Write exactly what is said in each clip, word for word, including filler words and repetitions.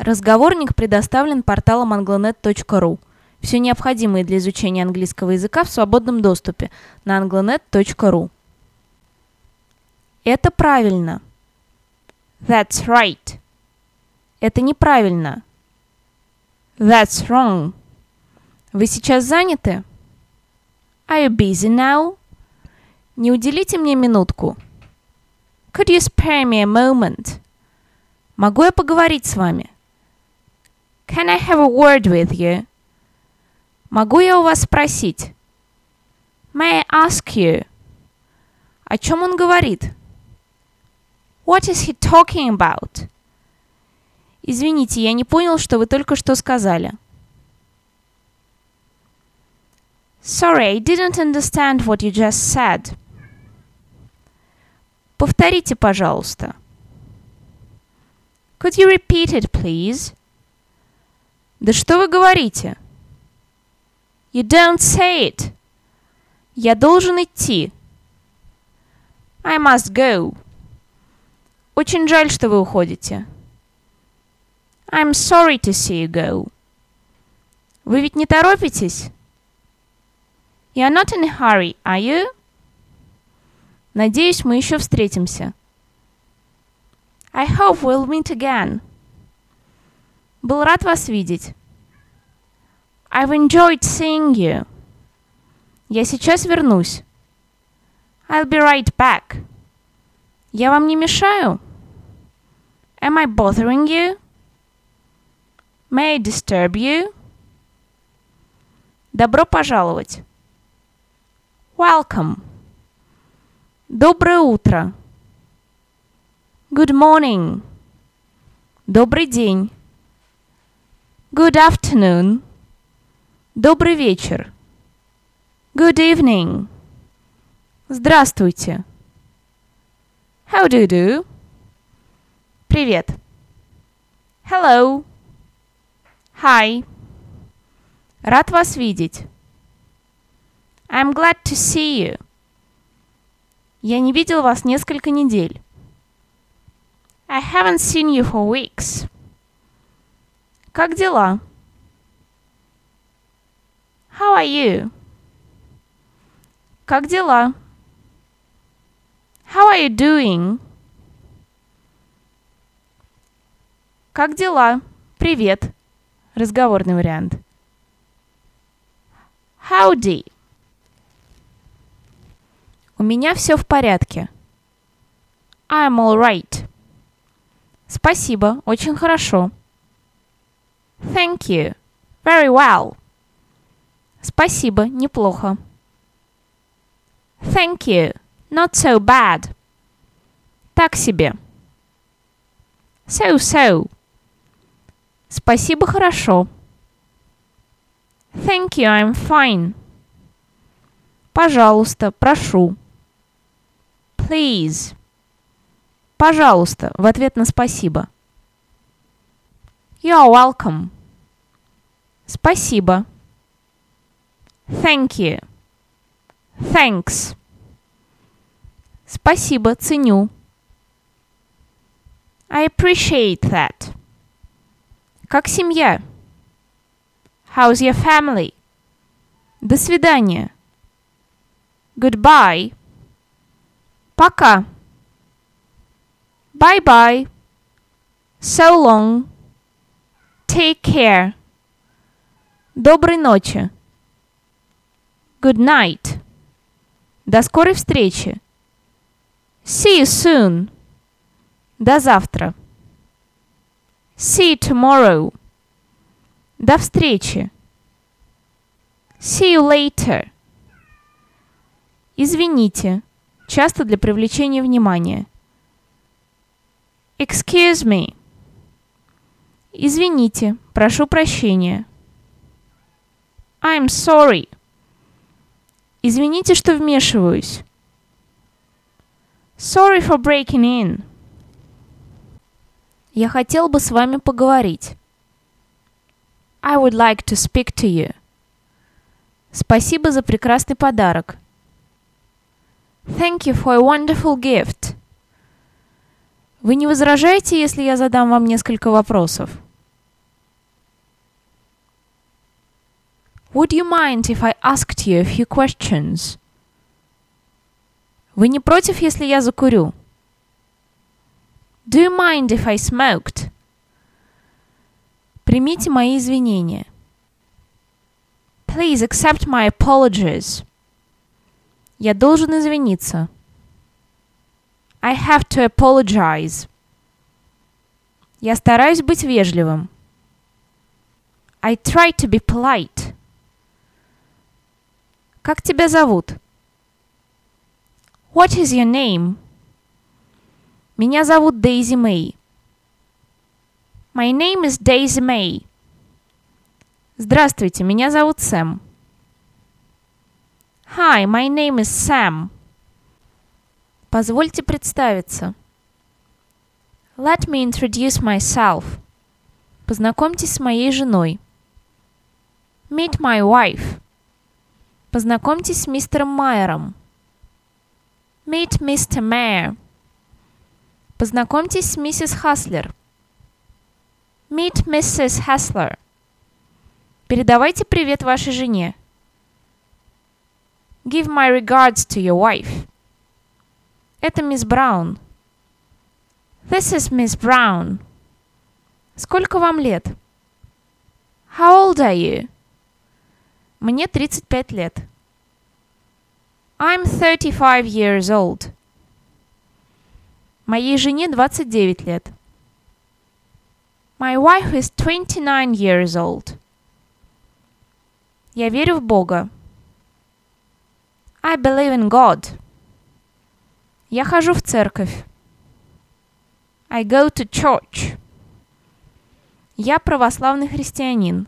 Разговорник предоставлен порталом англонет точка ру. Все необходимое для изучения английского языка в свободном доступе на англонет точка ру. Это правильно. That's right. Это неправильно. That's wrong. Вы сейчас заняты? Are you busy now? Не уделите мне минутку. Could you spare me a moment? Могу я поговорить с вами? Can I have a word with you? Могу я у вас спросить? May I ask you? О чем он говорит? What is he talking about? Извините, я не понял, что вы только что сказали. Sorry, I didn't understand what you just said. Повторите, пожалуйста. Could you repeat it, please? Да что вы говорите? You don't say it. Я должен идти. I must go. Очень жаль, что вы уходите. I'm sorry to see you go. Вы ведь не торопитесь? You're not in a hurry, are you? Надеюсь, мы еще встретимся. I hope we'll meet again. Был рад вас видеть. I've enjoyed seeing you. Я сейчас вернусь. I'll be right back. Я вам не мешаю? Am I bothering you? May I disturb you? Добро пожаловать. Welcome. Доброе утро. Good morning. Добрый день. Good afternoon. Добрый вечер. Good evening. Здравствуйте. How do you do? Привет. Hello. Hi. Рад вас видеть. I'm glad to see you. Я не видел вас несколько недель. I haven't seen you for weeks. Как дела? How are you? Как дела? How are you doing? Как дела? Привет. Разговорный вариант. Howdy. У меня все в порядке. I'm all right. Спасибо, очень хорошо. Thank you. Very well. Спасибо, неплохо. Thank you. Not so bad. Так себе. So-so. Спасибо, хорошо. Thank you, I'm fine. Пожалуйста, прошу. Please. Пожалуйста, в ответ на спасибо. You're welcome. Спасибо. Thank you. Thanks. Спасибо, ценю. I appreciate that. Как семья? How's your family? До свидания. Goodbye. Пока. Bye-bye. So long. Take care. Доброй ночи. Good night. До скорой встречи. See you soon. До завтра. See you tomorrow. До встречи. See you later. Извините. Часто для привлечения внимания. Excuse me. Извините. Прошу прощения. I'm sorry. Извините, что вмешиваюсь. Sorry for breaking in. Я хотел бы с вами поговорить. I would like to speak to you. Спасибо за прекрасный подарок. Thank you for a wonderful gift. Вы не возражаете, если я задам вам несколько вопросов? Would you mind if I asked you a few questions? Вы не против, если я закурю? Do you mind if I smoked? Примите мои извинения. Please accept my apologies. Я должен извиниться. I have to apologize. Я стараюсь быть вежливым. I try to be polite. Как тебя зовут? What is your name? Меня зовут Дейзи Мэй. My name is Daisy May. Здравствуйте, меня зовут Сэм. Hi, my name is Sam. Позвольте представиться. Let me introduce myself. Познакомьтесь с моей женой. Meet my wife. Познакомьтесь с мистером Майером. Meet мистер Mayer. Познакомьтесь с миссис Хаслер. Meet миссис Hassler. Передавайте привет вашей жене. Give my regards to your wife. Это мисс Браун. This is Miss Brown. Сколько вам лет? How old are you? Мне тридцать пять лет. I'm thirty-five years old. Моей жене двадцать девять лет. My wife is twenty-nine years old. Я верю в Бога. I believe in God. Я хожу в церковь. I go to church. Я православный христианин.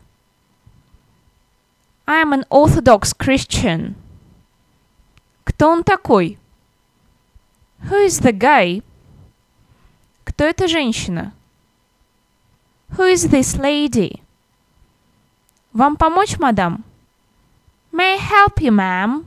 I am an Orthodox Christian. Кто он такой? Who is the guy? Кто эта женщина? Who is this lady? Вам помочь, мадам? May I help you, ma'am?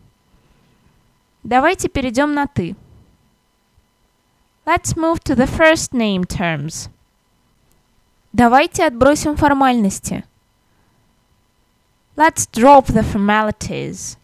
Давайте перейдем на «ты». Let's move to the first name terms. Давайте отбросим формальности. Let's drop the formalities.